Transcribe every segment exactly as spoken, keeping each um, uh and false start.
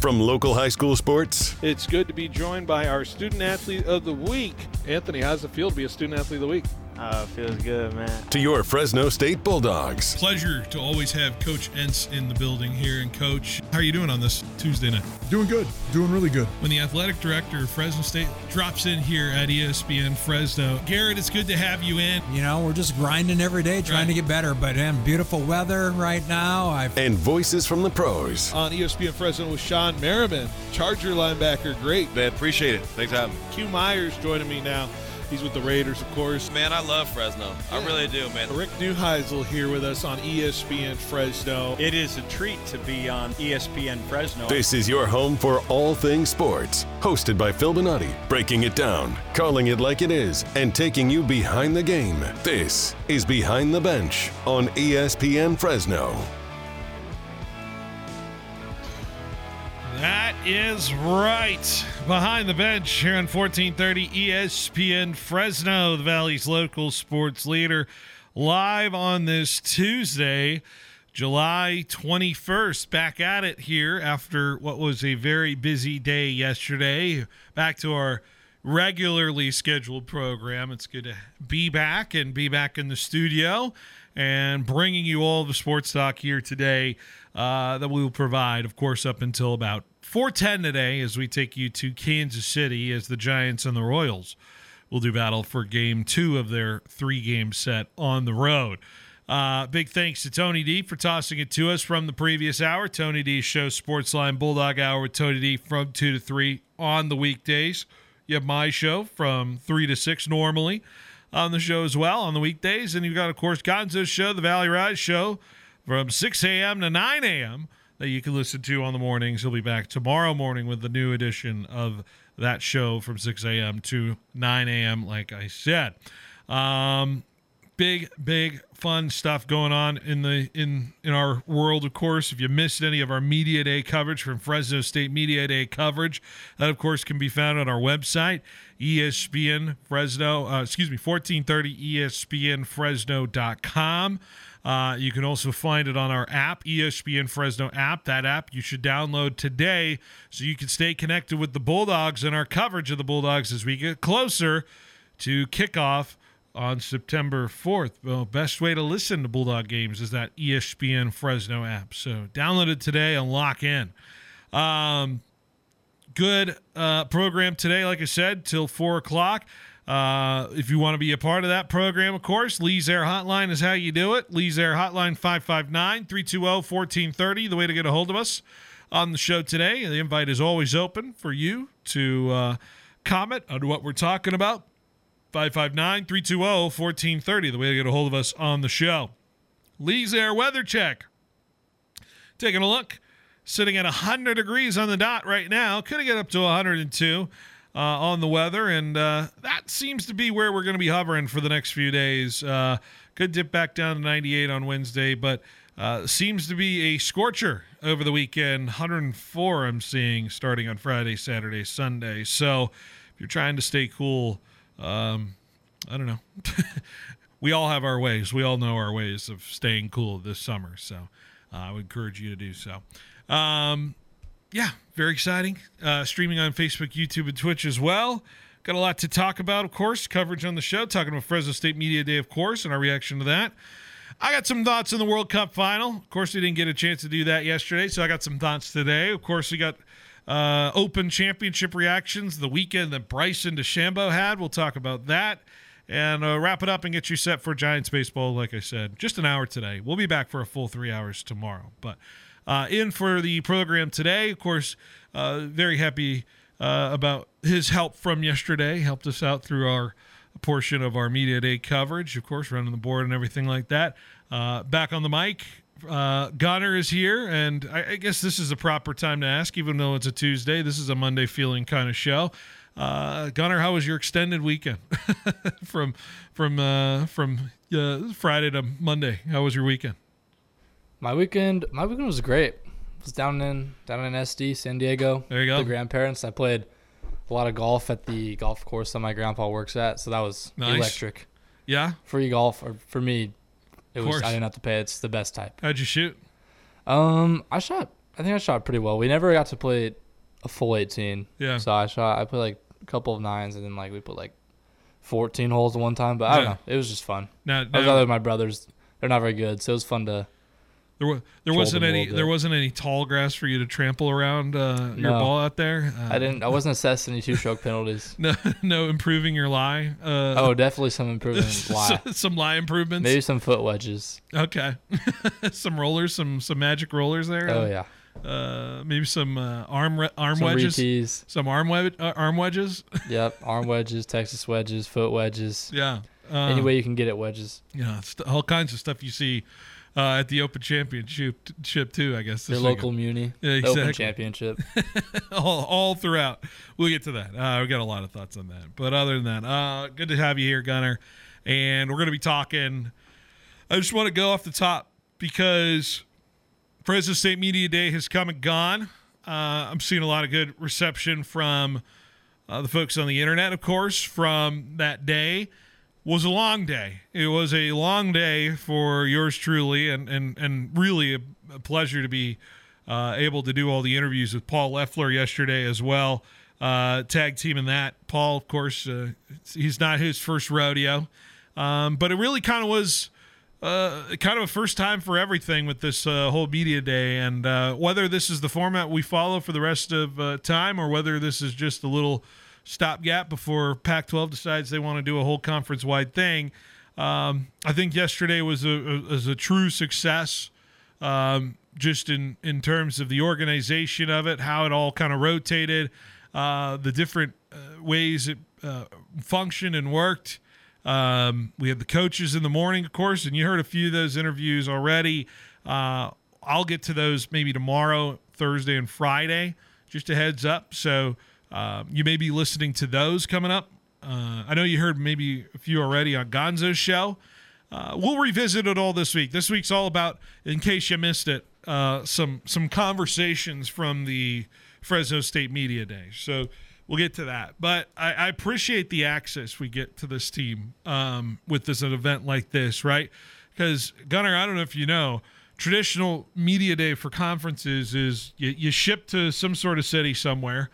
from local high school sports It's good to be joined by our student athlete of the week. Anthony, how's it feel to be a student athlete of the week? Uh, feels good, man. to your Fresno State Bulldogs. Pleasure to always have Coach Entz in the building here. And Coach, how are you doing on this Tuesday night? Doing good. Doing really good. When the athletic director of Fresno State drops in here at E S P N Fresno, Garrett, it's good to have you in. You know, we're just grinding every day, trying Right. to get better. But man, beautiful weather right now. I've And voices from the pros. On E S P N Fresno with Sean Merriman, Charger linebacker, great. Man, appreciate it. Thanks for having me. Q Myers joining me now. He's with the Raiders, of course. Man, I love Fresno. I really do, man. Rick Neuheisel here with us on E S P N Fresno. It is a treat to be on E S P N Fresno. This is your home for all things sports. Hosted by Phil Bonatti, breaking it down, calling it like it is, and taking you behind the game. This is Behind the Bench on E S P N Fresno. That is right. Behind the bench here on fourteen thirty E S P N Fresno, the Valley's local sports leader, live on this Tuesday, July twenty-first. Back at it here after what was a very busy day yesterday. Back to our regularly scheduled program. It's good to be back and be back in the studio and bringing you all the sports talk here today uh, that we will provide, of course, up until about four ten today as we take you to Kansas City as the Giants and the Royals will do battle for game two of their three-game set on the road. Uh, big thanks to Tony D for tossing it to us from the previous hour. Tony D show Sportsline Bulldog Hour with Tony D from two to three on the weekdays. You have my show from three to six normally on the show as well on the weekdays. And you've got, of course, Gonzo's show, the Valley Rise show, from six a.m. to nine a.m. that you can listen to on the mornings. He'll be back tomorrow morning with the new edition of that show from six a.m. to nine a.m., like I said. Um, big, big, fun stuff going on in the in in our world, of course. If you missed any of our Media Day coverage from Fresno State Media Day coverage, that, of course, can be found on our website, E S P N Fresno, uh, excuse me, fourteen thirty E S P N Fresno dot com. Uh, you can also find it on our app, E S P N Fresno app. That app you should download today so you can stay connected with the Bulldogs and our coverage of the Bulldogs as we get closer to kickoff on September fourth. Well, best way to listen to Bulldog games is that E S P N Fresno app. So download it today and lock in. Um, good uh, program today, like I said, till four o'clock. Uh, if you want to be a part of that program, of course, Lee's Air Hotline is how you do it. Lee's Air Hotline, five five nine, three two zero, one four three zero, the way to get a hold of us on the show today. The invite is always open for you to uh, comment on what we're talking about. five five nine, three two zero, one four three zero, the way to get a hold of us on the show. Lee's Air Weather Check. Taking a look. Sitting at one hundred degrees on the dot right now. Could get up to one hundred two. Uh, on the weather, and uh, that seems to be where we're going to be hovering for the next few days. Uh, could dip back down to ninety-eight on Wednesday, but uh, seems to be a scorcher over the weekend. one hundred four I'm seeing starting on Friday, Saturday, Sunday. So if you're trying to stay cool, um, I don't know. We all have our ways. We all know our ways of staying cool this summer, so uh, I would encourage you to do so. Um, Yeah, very exciting. Uh, streaming on Facebook, YouTube, and Twitch as well. Got a lot to talk about, of course. Coverage on the show, talking about Fresno State Media Day, of course, and our reaction to that. I got some thoughts on the World Cup final. Of course, we didn't get a chance to do that yesterday, so I got some thoughts today. Of course, we got uh, Open Championship reactions, the weekend that Bryson DeChambeau had. We'll talk about that. And uh, wrap it up and get you set for Giants baseball, like I said. Just an hour today. We'll be back for a full three hours tomorrow. But Uh, in for the program today, of course, uh, very happy uh, about his help from yesterday. Helped us out through our portion of our Media Day coverage, of course, running the board and everything like that. Uh, back on the mic, uh, Gunner is here, and I, I guess this is a proper time to ask, even though it's a Tuesday. This is a Monday feeling kind of show. Uh, Gunner, how was your extended weekend from from uh, from uh, Friday to Monday? How was your weekend? My weekend, my weekend was great. I was down in down in S D, San Diego. There you go. The grandparents. I played a lot of golf at the golf course that my grandpa works at, so that was Nice. electric. Yeah. Free golf, or for me, it Of was. course. I didn't have to pay. It's the best type. How'd you shoot? Um, I shot. I think I shot pretty well. We never got to play a full eighteen. Yeah. So I shot. I put like a couple of nines, and then like we put like fourteen holes at one time. But I don't Yeah. know. It was just fun. Now, I was now out with my brothers. They're not very good, so it was fun to. there, was, there Trolled wasn't them a any little bit. there wasn't any tall grass for you to trample around uh, your No. ball out there. Uh, I didn't. I wasn't assessed any two-stroke penalties. No, no improving your lie. Uh, Oh, definitely some improvement. Lie. some lie improvements. Maybe some foot wedges. Okay, some rollers, some some magic rollers there. Oh yeah. Uh, maybe some uh, arm re- arm Some wedges. re-tees. Some arm wed- uh, arm wedges. Yep. Arm wedges, Texas wedges, foot wedges. Yeah. Uh, Any way you can get it wedges. Yeah, st- all kinds of stuff you see uh, at the Open Championship ship too. I guess Your this local weekend. muni. Yeah, The Open exactly. Championship. all, all throughout. We'll get to that. Uh, we got a lot of thoughts on that. But other than that, uh, good to have you here, Gunner. And we're going to be talking. I just want to go off the top because Fresno State Media Day has come and gone. Uh, I'm seeing a lot of good reception from uh, the folks on the internet, of course, from that day. Was a long day. It was a long day for yours truly, and and and really a, a pleasure to be uh, able to do all the interviews with Paul Leffler yesterday as well. Uh, tag team in that. Paul, of course, uh, he's not his first rodeo, um, but it really kind of was uh, kind of a first time for everything with this uh, whole media day. And uh, whether this is the format we follow for the rest of uh, time, or whether this is just a little stopgap before Pac twelve decides they want to do a whole conference-wide thing. Um, I think yesterday was a, a, was a true success, um, just in, in terms of the organization of it, how it all kind of rotated, uh, the different uh, ways it uh, functioned and worked. Um, we had the coaches in the morning, of course, and you heard a few of those interviews already. Uh, I'll get to those maybe tomorrow, Thursday, and Friday, just a heads up. So Uh, you may be listening to those coming up. Uh, I know you heard maybe a few already on Gonzo's show. Uh, we'll revisit it all this week. This week's all about, in case you missed it, uh, some some conversations from the Fresno State Media Day. So we'll get to that. But I, I appreciate the access we get to this team um, with this an event like this, right? Because, Gunnar, I don't know if you know, traditional media day for conferences is you, you ship to some sort of city somewhere,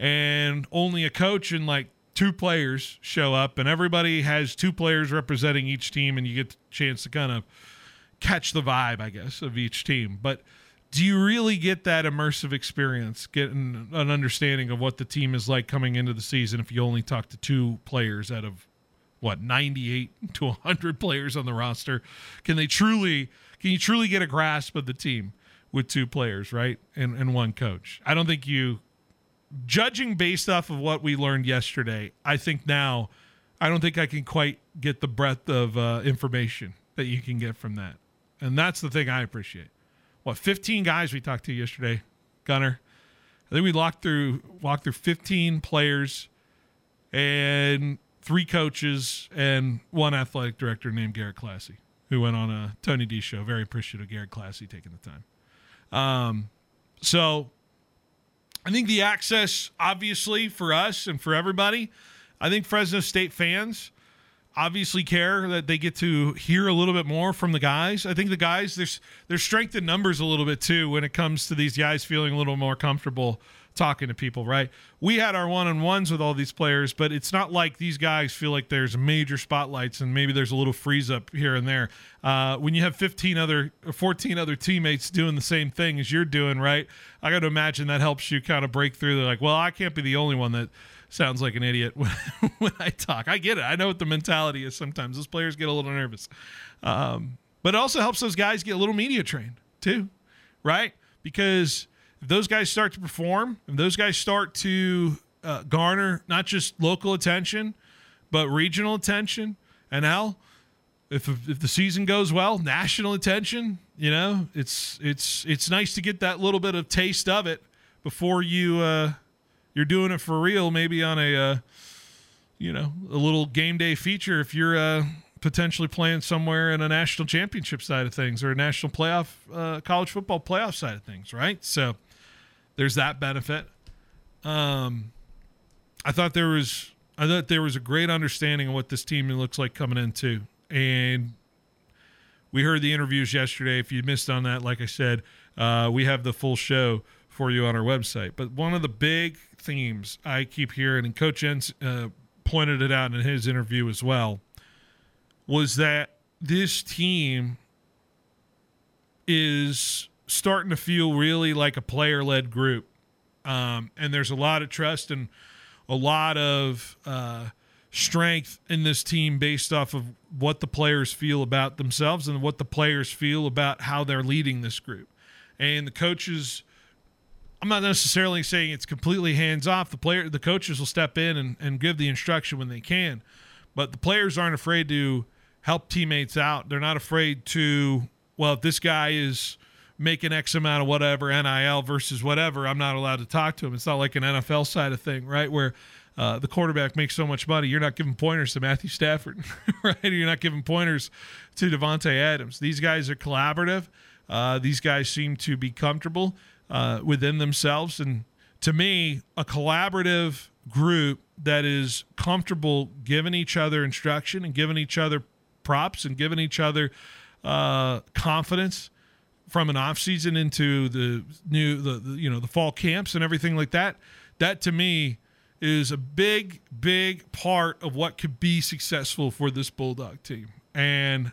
and only a coach and like two players show up, and everybody has two players representing each team, and you get the chance to kind of catch the vibe, I guess, of each team. But do you really get that immersive experience, getting an understanding of what the team is like coming into the season if you only talk to two players out of, what, ninety-eight to one hundred players on the roster? Can they truly, can you truly get a grasp of the team with two players, right, and, and one coach? I don't think you... Judging based off of what we learned yesterday, I think now I don't think I can quite get the breadth of uh, information that you can get from that. And that's the thing I appreciate. What, fifteen guys we talked to yesterday, Gunner? I think we walked through walked through fifteen players and three coaches and one athletic director named Garrett Classy, who went on a Tony D show. Very appreciative of Garrett Classy taking the time. Um, so... I think the access, obviously, for us and for everybody, I think Fresno State fans obviously care that they get to hear a little bit more from the guys. I think the guys, there's there's strength in numbers a little bit, too, when it comes to these guys feeling a little more comfortable talking to people, right? We had our one-on-ones with all these players, but it's not like these guys feel like there's major spotlights and maybe there's a little freeze up here and there. Uh, when you have fifteen other or fourteen other teammates doing the same thing as you're doing, right? I got to imagine that helps you kind of break through. They're like, well, I can't be the only one that sounds like an idiot when, when I talk. I get it. I know what the mentality is sometimes. Those players get a little nervous. Um, but it also helps those guys get a little media trained too, right? Because if those guys start to perform, if those guys start to uh, garner not just local attention, but regional attention, and hell, if if the season goes well, national attention, you know, it's it's it's nice to get that little bit of taste of it before you uh, you're doing it for real. Maybe on a uh, you know a little game day feature if you're uh, potentially playing somewhere in a national championship side of things or a national playoff uh, college football playoff side of things, right? So there's that benefit. Um, I thought there was I thought there was a great understanding of what this team looks like coming into. And we heard the interviews yesterday. If you missed on that, like I said, uh, we have the full show for you on our website. But one of the big themes I keep hearing, and Coach Jens uh, pointed it out in his interview as well, was that this team is starting to feel really like a player-led group. Um, and there's a lot of trust and a lot of uh, strength in this team based off of what the players feel about themselves and what the players feel about how they're leading this group. And the coaches, I'm not necessarily saying it's completely hands-off. The player, the coaches will step in and, and give the instruction when they can. But the players aren't afraid to help teammates out. They're not afraid to, well, if this guy is making X amount of whatever, N I L versus whatever, I'm not allowed to talk to him. It's not like an N F L side of thing, right, where uh, the quarterback makes so much money. You're not giving pointers to Matthew Stafford, right? You're not giving pointers to Devontae Adams. These guys are collaborative. Uh, these guys seem to be comfortable uh, within themselves. And to me, a collaborative group that is comfortable giving each other instruction and giving each other props and giving each other uh, confidence from an off season into the new, the, the you know, the fall camps and everything like that. That to me is a big, big part of what could be successful for this Bulldog team. And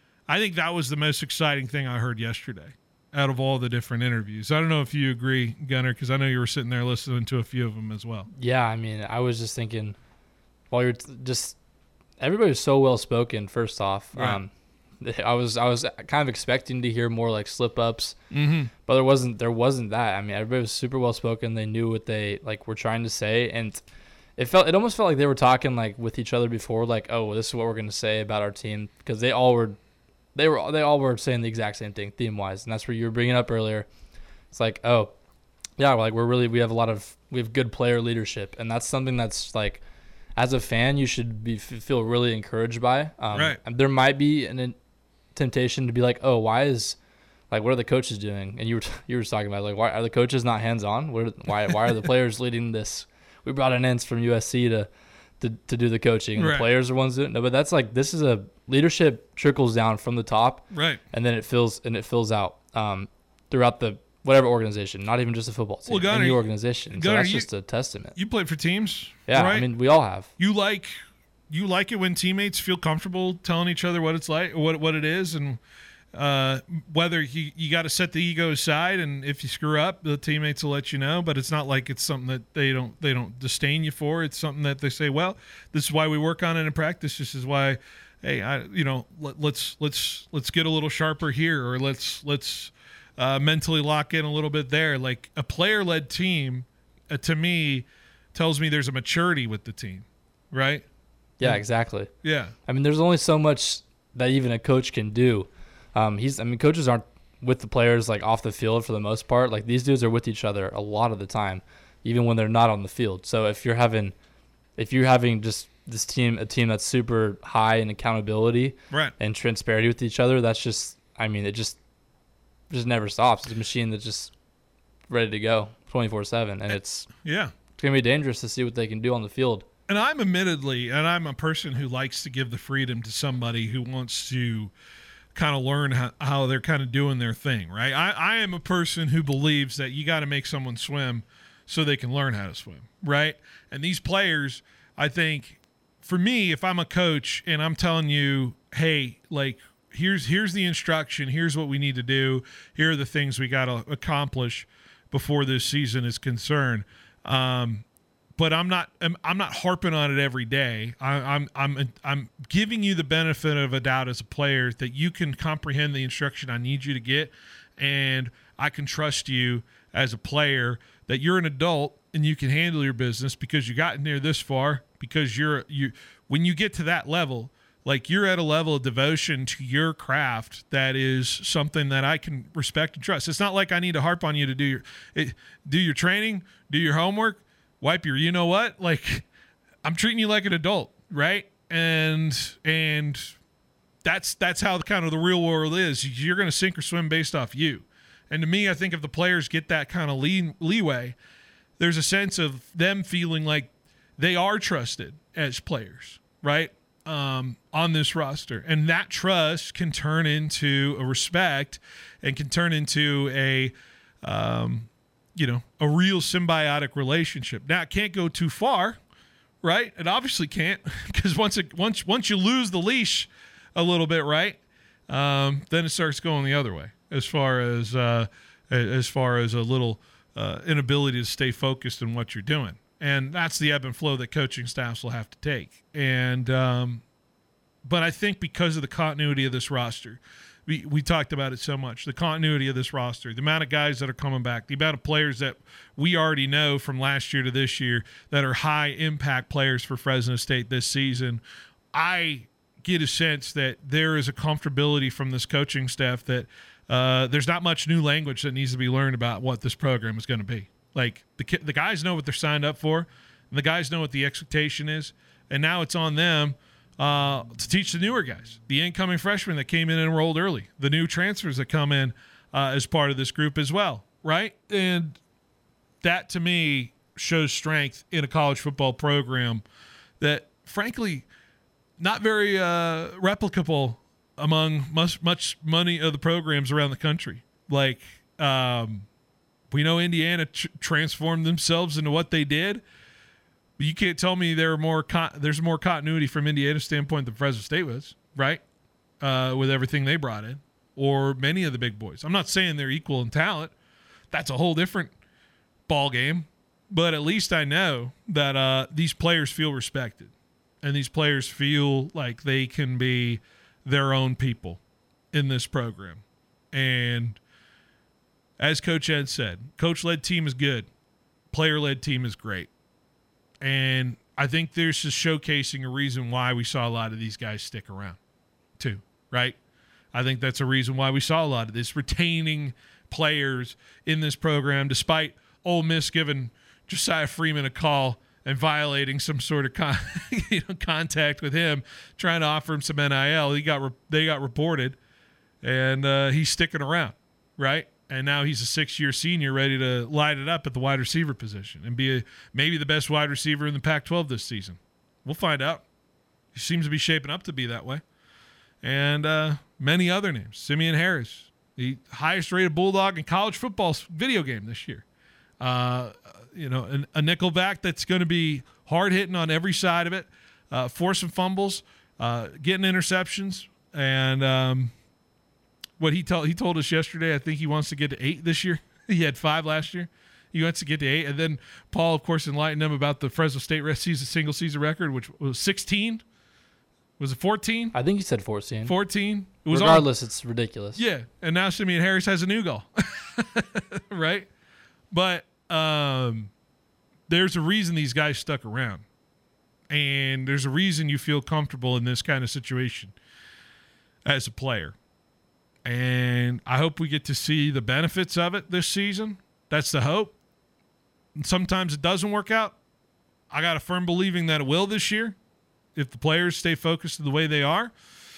I think that was the most exciting thing I heard yesterday out of all the different interviews. I don't know if you agree, Gunnar, because I know you were sitting there listening to a few of them as well. Yeah, I mean, I was just thinking, while you're t- just everybody was so well spoken. First off, Right. um, I was I was kind of expecting to hear more like slip ups, Mm-hmm. but there wasn't there wasn't that. I mean, everybody was super well spoken. They knew what they like were trying to say, and it felt it almost felt like they were talking like with each other before, like, oh, this is what we're going to say about our team, because they all were. They were they all were saying the exact same thing theme wise, and that's where you were bringing up earlier. It's like, oh, yeah, like we're really we have a lot of we have good player leadership, and that's something that's like, as a fan, you should be feel really encouraged by. Um, Right. and there might be an, an temptation to be like, oh, why is like what are the coaches doing? And you were you were talking about like why are the coaches not hands on? What are, why why are the players leading this? We brought in Ince from U S C to. To, to do the coaching. And Right. The players are ones doing no, but that's like this is a leadership trickles down from the top, Right. and then it fills and it fills out um, throughout the whatever organization, not even just a football team, Well, Gunnar, any you- organization. So Gunnar, that's you- just a testament. You played for teams, Yeah, right? I mean we all have. you like you like it when teammates feel comfortable telling each other what it's like, what what it is, and uh, whether you you got to set the ego aside, and if you screw up, the teammates will let you know. But it's not like it's something that they don't they don't disdain you for. It's something that they say, well, this is why we work on it in practice. This is why, hey, I you know let, let's let's let's get a little sharper here, or let's let's uh, mentally lock in a little bit there. Like a player led team, uh, to me, tells me there's a maturity with the team, right? Yeah, exactly. Yeah. I mean, there's only so much that even a coach can do. Um, he's, I mean, coaches aren't with the players like off the field for the most part. Like these dudes are with each other a lot of the time, even when they're not on the field. So if you're having, if you're having just this team, a team that's super high in accountability Right. and transparency with each other, that's just, I mean, it just, just never stops. It's a machine that's just ready to go twenty-four seven, and it's Yeah. it's gonna be dangerous to see what they can do on the field. And I'm admittedly, and I'm a person who likes to give the freedom to somebody who wants to kind of learn how, how they're kind of doing their thing, right? I, I am a person who believes that you got to make someone swim so they can learn how to swim, right? And these players, I think, for me, if I'm a coach and I'm telling you, hey, like, here's here's the instruction, here's what we need to do, here are the things we got to accomplish before this season is concerned. Um, but I'm not I'm, I'm not harping on it every day. I, I'm I'm I'm giving you the benefit of a doubt as a player that you can comprehend the instruction I need you to get, and I can trust you as a player that you're an adult and you can handle your business because you got near this far. Because you're you when you get to that level, like you're at a level of devotion to your craft that is something that I can respect and trust. It's not like I need to harp on you to do your it, do your training, do your homework, wipe your you know what. Like I'm treating you like an adult, right? And and that's that's how the kind of the real world is. You're going to sink or swim based off you. And to me, I think if the players get that kind of lee- leeway, there's a sense of them feeling like they are trusted as players, right? um, on this roster. And that trust can turn into a respect and can turn into a, um, you know, a real symbiotic relationship. Now, it can't go too far, right? It obviously can't, because once it once once you lose the leash a little bit, right, um, then it starts going the other way as far as uh, as far as a little uh, inability to stay focused on what you're doing. And that's the ebb and flow that coaching staffs will have to take. And um, but I think because of the continuity of this roster, we, we talked about it so much, the continuity of this roster, the amount of guys that are coming back, the amount of players that we already know from last year to this year that are high-impact players for Fresno State this season, I get a sense that there is a comfortability from this coaching staff that uh, there's not much new language that needs to be learned about what this program is going to be. Like, the the guys know what they're signed up for, and the guys know what the expectation is, and now it's on them uh, to teach the newer guys, the incoming freshmen that came in and enrolled early, the new transfers that come in uh, as part of this group as well, right? And that, to me, shows strength in a college football program that, frankly, not very uh, replicable among much, much money of the programs around the country. Like, um, we know Indiana tr- transformed themselves into what they did, but you can't tell me there are more con- there's more continuity from Indiana's standpoint than Fresno State was, right? Uh, with everything they brought in, or many of the big boys. I'm not saying they're equal in talent. That's a whole different ball game. But at least I know that uh, these players feel respected, and these players feel like they can be their own people in this program. And as Coach Ed said, coach-led team is good. Player-led team is great. And I think there's just showcasing a reason why we saw a lot of these guys stick around, too, right? I think that's a reason why we saw a lot of this, retaining players in this program, despite Ole Miss giving Josiah Freeman a call and violating some sort of con- you know, contact with him, trying to offer him some N I L. He got re- they got reported, and uh, he's sticking around, right? And now he's a six-year senior ready to light it up at the wide receiver position and be a, maybe the best wide receiver in the Pac twelve this season. We'll find out. He seems to be shaping up to be that way. And uh, many other names. Simeon Harris, the highest-rated Bulldog in college football's video game this year. Uh, you know, an, a nickelback that's going to be hard-hitting on every side of it, uh, forcing fumbles, uh, getting interceptions, and um, – What he told he told us yesterday, I think he wants to get to eight this year. He had five last year. He wants to get to eight. And then Paul, of course, enlightened him about the Fresno State season, single season record, which was sixteen. Was it fourteen? I think he said fourteen. fourteen. It was Regardless, on, it's ridiculous. Yeah. And now Simeon Harris has a new goal. Right? But um, there's a reason these guys stuck around. And there's a reason you feel comfortable in this kind of situation as a player. And I hope we get to see the benefits of it this season. That's the hope. And sometimes it doesn't work out. I got a firm believing that it will this year if the players stay focused the way they are.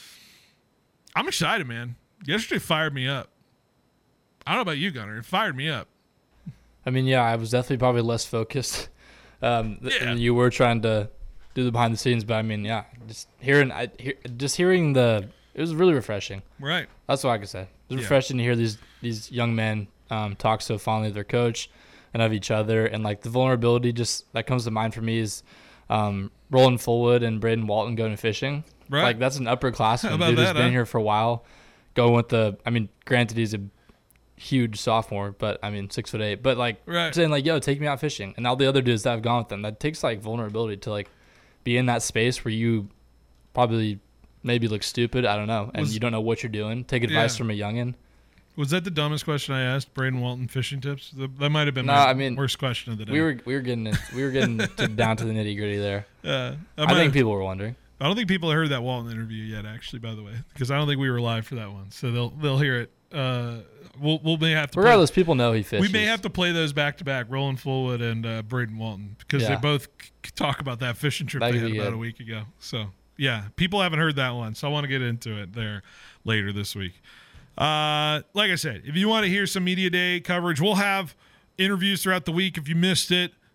I'm excited, man. Yesterday fired me up. I don't know about you, Gunnar. It fired me up. I mean, yeah, I was definitely probably less focused um, th- Yeah. and you were trying to do the behind the scenes, but I mean, yeah, just hearing, I, hear, just hearing the, it was really refreshing. Right. That's what I could say. It was Yeah. refreshing to hear these these young men um, talk so fondly of their coach and of each other, and like the vulnerability just that comes to mind for me is um, Roland Fullwood and Braden Walton going fishing. Right. Like that's an upperclassman How about dude who's that, been huh? here for a while. Going with the, I mean, granted he's a huge sophomore, but I mean six foot eight. But like Right. saying like, yo, take me out fishing, and all the other dudes that have gone with them, that takes like vulnerability to like be in that space where you probably maybe look stupid, I don't know, and Was- you don't know what you're doing. Take advice Yeah. from a youngin. Was that the dumbest question I asked? Braden Walton fishing tips? The- That might have been No, my I mean, worst question of the day. We were we were getting it, we were getting to, down to the nitty gritty there. Uh, I, I, might think have- people were wondering. I don't think people have heard that Walton interview yet, actually, by the way, because I don't think we were live for that one. So they'll they'll hear it. Uh, we'll we'll may have to. Regardless, play, people know he fishes. we may have to play those back to back, Roland Fullwood and uh, Braden Walton, because they Yeah. both c- talk about that fishing trip That they could had be about good. a week ago. So yeah, people haven't heard that one, so I want to get into it there later this week. Uh, like I said, if you want to hear some media day coverage, we'll have interviews throughout the week. If you missed it,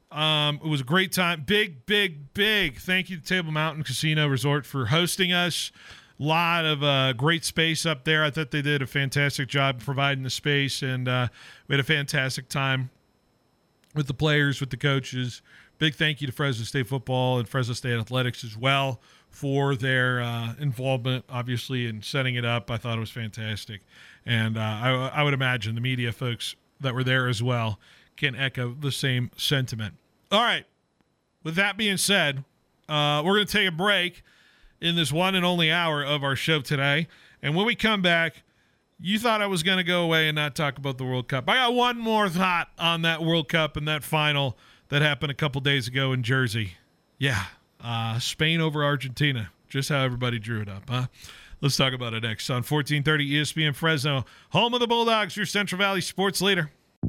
Um, it was a great time. Big, big, big thank you to Table Mountain Casino Resort for hosting us. A lot of uh, great space up there. I thought they did a fantastic job providing the space, and uh, we had a fantastic time with the players, with the coaches. Big thank you to Fresno State football and Fresno State athletics as well for their uh, involvement, obviously, in setting it up. I thought it was fantastic. And uh, I, I would imagine the media folks that were there as well can echo the same sentiment. All right. With that being said, uh, we're going to take a break in this one and only hour of our show today. And when we come back, you thought I was going to go away and not talk about the World Cup. I got one more thought on that World Cup and that final that happened a couple days ago in Jersey. Yeah, uh, Spain over Argentina. Just how everybody drew it up, huh? Let's talk about it next on fourteen thirty E S P N Fresno, home of the Bulldogs, your Central Valley sports leader.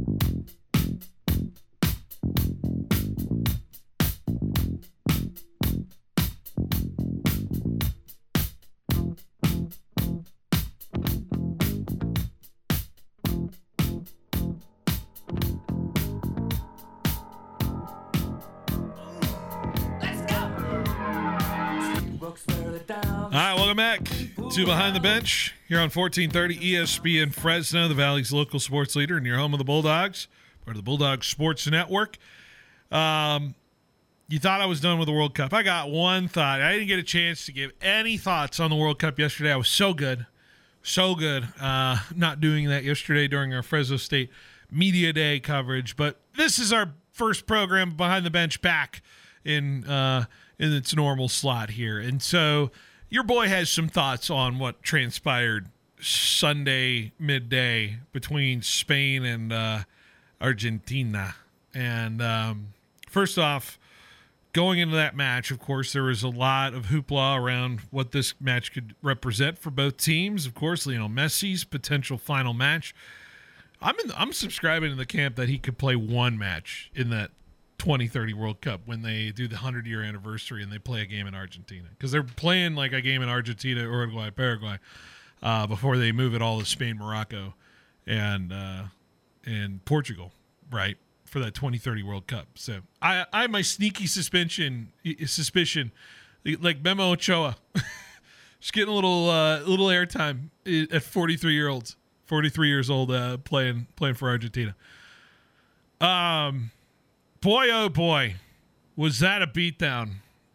All right, welcome back to Behind the Bench here on fourteen thirty E S P N Fresno, the Valley's local sports leader, and your home of the Bulldogs, part of the Bulldogs Sports Network. Um, you thought I was done with the World Cup. I got one thought. I didn't get a chance to give any thoughts on the World Cup yesterday. I was so good, so good uh, not doing that yesterday during our Fresno State Media Day coverage. But this is our first program Behind the Bench back in uh, in its normal slot here. And so your boy has some thoughts on what transpired Sunday midday between Spain and uh, Argentina. And um, first off, going into that match, of course, there was a lot of hoopla around what this match could represent for both teams. Of course, Lionel Messi's potential final match. I'm in, I'm subscribing to the camp that he could play one match in that twenty thirty World Cup when they do the hundred-year anniversary and they play a game in Argentina. Because they're playing like a game in Argentina, Uruguay, Paraguay, uh, before they move it all to Spain, Morocco, and uh, and Portugal, right, for that twenty thirty World Cup. So I, I have my sneaky suspicion, suspicion like Memo Ochoa, just getting a little uh, little airtime at forty-three year olds, forty-three years old, uh, playing playing for Argentina. Um. Boy, oh boy, was that a beatdown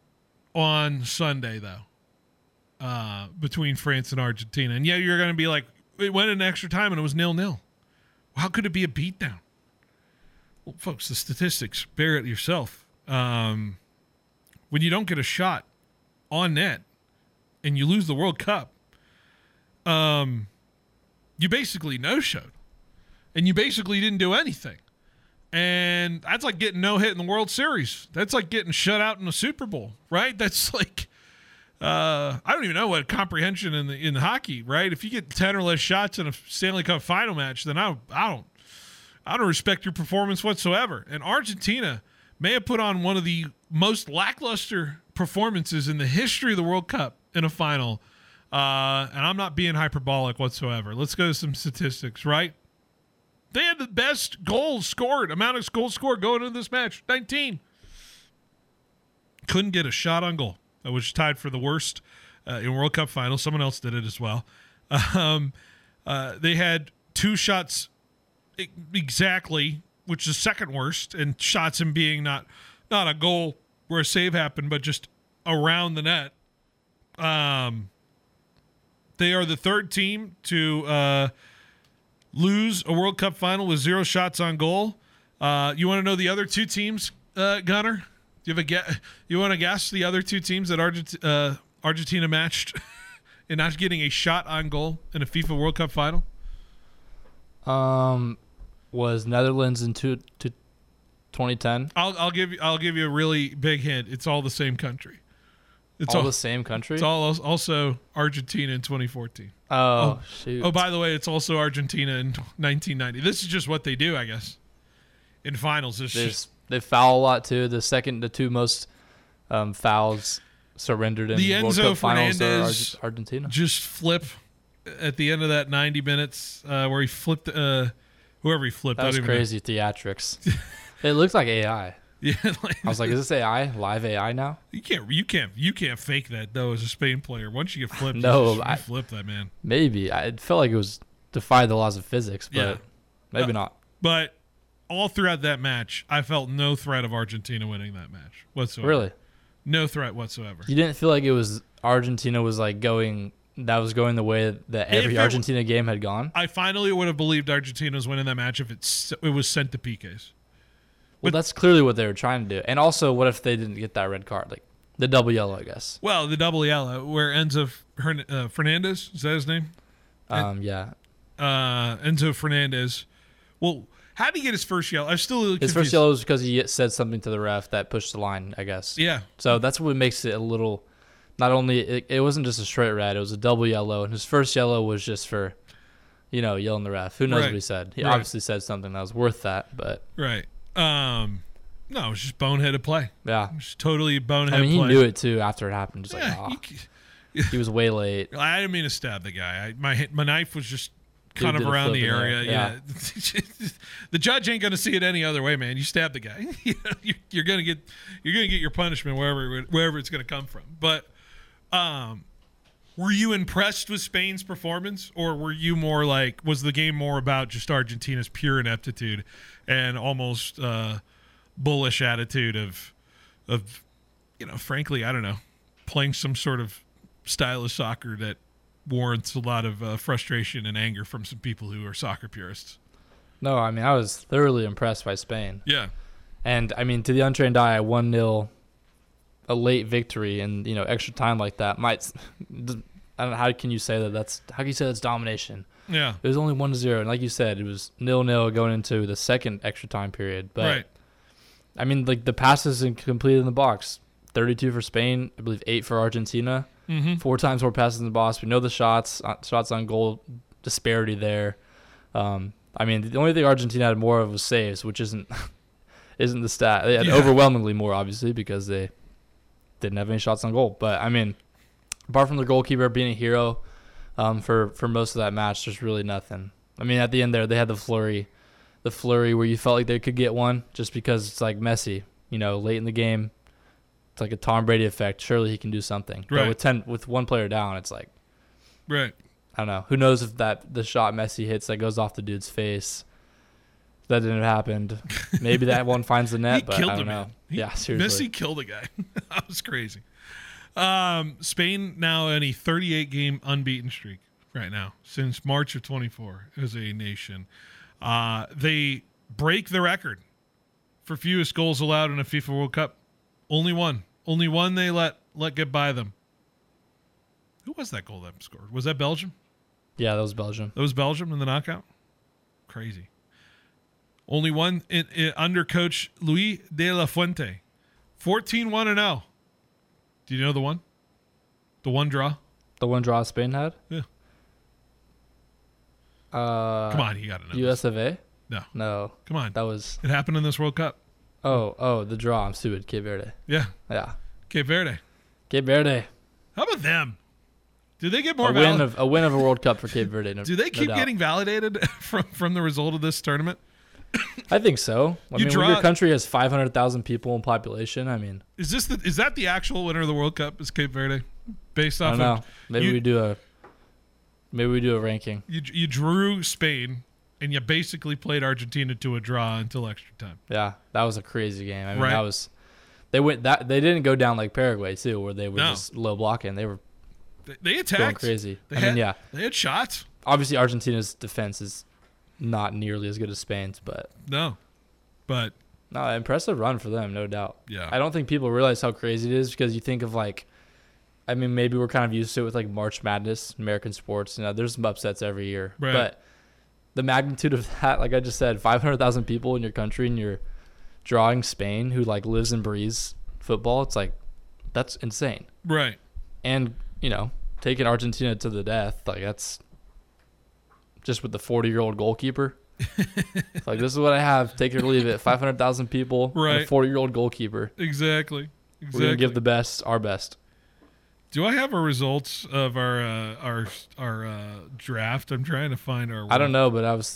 on Sunday, though, uh, between France and Argentina. And yeah, you're going to be like, it went in extra time and it was nil-nil. How could it be a beatdown? Well, folks, the statistics, bear it yourself. Um, when you don't get a shot on net and you lose the World Cup, um, you basically no-showed. And you basically didn't do anything. And that's like getting no hit in the World Series. That's like getting shut out in the Super Bowl, right? That's like, uh, I don't even know what comprehension in the in hockey, right? If you get ten or less shots in a Stanley Cup final match, then I, I don't, I don't respect your performance whatsoever. And Argentina may have put on one of the most lackluster performances in the history of the World Cup in a final. Uh, and I'm not being hyperbolic whatsoever. Let's go to some statistics, right? They had the best goals scored, amount of goals scored going into this match, nineteen. Couldn't get a shot on goal. That was tied for the worst uh, in World Cup finals. Someone else did it as well. Um, uh, they had two shots exactly, which is second worst, and shots in being not not a goal where a save happened, but just around the net. Um, they are the third team to uh, lose a World Cup final with zero shots on goal. Uh, you want to know the other two teams, uh, Gunner? Do you have a guess? You want to guess the other two teams that Argent- uh, Argentina matched in not getting a shot on goal in a FIFA World Cup final? Um, was Netherlands in two, two, twenty ten? I'll I'll give you I'll give you a really big hint. It's all the same country. It's all, all the same country. It's all also Argentina in twenty fourteen. Oh, oh shoot! Oh, by the way, it's also Argentina in nineteen ninety. This is just what they do, I guess. In finals, it's just, they foul a lot too. The second, the two most um, fouls surrendered in the World Enzo Cup finals are Fernandez Arge- Argentina. Just flip at the end of that ninety minutes uh, where he flipped uh, whoever he flipped. That was crazy theatrics. It looked like A I. Yeah, like, I was like, is this A I? Live A I now? you can't, you can't, you can't fake that though as a Spain player. Once you get flipped, No, you, just, you I- flip that man. Maybe. I, it felt like it was defied the laws of physics, but Yeah. maybe Uh, not. But all throughout that match, I felt no threat of Argentina winning that match whatsoever. Really? No threat whatsoever. You didn't feel like it was Argentina was like going that was going the way that every If it- Argentina game had gone? I finally would have believed Argentina was winning that match if it's, it was sent to P Ks. Well, but- that's clearly what they were trying to do. And also, what if they didn't get that red card? Like the double yellow, I guess. Well, the double yellow where Enzo Hern- uh, Fernandez, is that his name? Um, yeah. Uh, Enzo Fernandez. Well, how did he get his first yellow? I'm still a little His confused. first yellow was because he said something to the ref that pushed the line, I guess. Yeah. So that's what makes it a little. Not only it, it wasn't just a straight red; it was a double yellow, and his first yellow was just for, you know, yelling the ref. Who knows Right. what he said? He Right. obviously said something that was worth that, but Right. Um, no, it was just boneheaded play. yeah. It was totally boneheaded I mean, he play. knew it too after it happened. Just Yeah, like, you oh, he was way late. I didn't mean to stab the guy. I, my my knife was just kind Dude of did a around flip the in there, area. Yeah. The judge ain't gonna see it any other way, man. You stab the guy. You know, you- you're gonna get you're gonna get your punishment wherever wherever it's gonna come from. But um, were you impressed with Spain's performance, or were you more like was the game more about just Argentina's pure ineptitude and almost uh, bullish attitude of of you know, frankly, I don't know, playing some sort of style of soccer that warrants a lot of uh, frustration and anger from some people who are soccer purists. No, I mean, I was thoroughly impressed by Spain. Yeah. And, I mean, to the untrained eye, a one nil, a late victory and, you know, extra time like that might – I don't know, how can you say that that's – how can you say that's domination? Yeah. It was only one to zero. And like you said, it was nil nil going into the second extra time period. But, Right. I mean, like, the passes in- completed in the box. thirty-two for Spain, I believe eight for Argentina. Mm-hmm. Four times more passes in the box. We know the shots, uh, shots on goal disparity there. Um, I mean, the only thing Argentina had more of was saves, which isn't isn't the stat. They had Yeah. overwhelmingly more, obviously, because they didn't have any shots on goal. But I mean, apart from the goalkeeper being a hero um, for for most of that match, there's really nothing. I mean, at the end there, they had the flurry, the flurry where you felt like they could get one just because it's like Messi, you know, late in the game. It's like a Tom Brady effect. Surely he can do something. Right. But with ten, with one player down, it's like, Right. I don't know. Who knows if that the shot Messi hits that goes off the dude's face, that didn't have happened. Maybe that one finds the net, He but killed I the don't man. know. He- yeah, seriously. Messi killed a guy. That was crazy. Um, Spain now in a thirty-eight game unbeaten streak right now since March of twenty-four as a nation. Uh, they break the record for fewest goals allowed in a FIFA World Cup. Only one. Only one they let let get by them. Who was that goal that scored? Was that Belgium? Yeah, that was Belgium. That was Belgium in the knockout? Crazy. Only one in, in, under coach Luis de la Fuente. fourteen one and oh. Do you know the one? The one draw? The one draw Spain had? Yeah. Uh, Come on, you got to know. U this. S of A? No. No. Come on. That was, It happened in this World Cup. oh, oh, the draw. I'm stupid. Cape Verde. Yeah. Yeah. Cape Verde. Cape Verde. How about them? Do they get more A win, valid- of, a win of a World Cup for Cape Verde. No, Do they no keep doubt. getting validated from, from the result of this tournament? I think so. I You mean, draw- when your country has five hundred thousand people in population, I mean, Is this the is that the actual winner of the World Cup? Is Cape Verde based I off don't know. of Maybe you- we do a maybe we do a ranking. you you drew Spain and you basically played Argentina to a draw until extra time. Yeah, that was a crazy game. I mean, Right. that was they went that they didn't go down like Paraguay too, where they were No. just low blocking. They were They, they going attacked. crazy. They I had, mean, yeah, they had shots. obviously Argentina's defense is not nearly as good as Spain's, but No, but no, impressive run for them, no doubt. Yeah. I don't think people realize how crazy it is because you think of like, I mean, maybe we're kind of used to it with like March Madness, American sports. You know, there's some upsets every year, Right. but the magnitude of that, like I just said, five hundred thousand people in your country and you're drawing Spain, who like lives and breathes football. It's like that's insane. right. And you know, taking Argentina to the death, like that's just with the forty-year-old goalkeeper. It's like this is what I have. Take it or leave it. Five hundred thousand people, and Right. a forty-year-old goalkeeper. Exactly. We're Exactly. gonna give the best our best. Do I have our results of our uh, our our uh, draft? I'm trying to find our. I don't know, but I was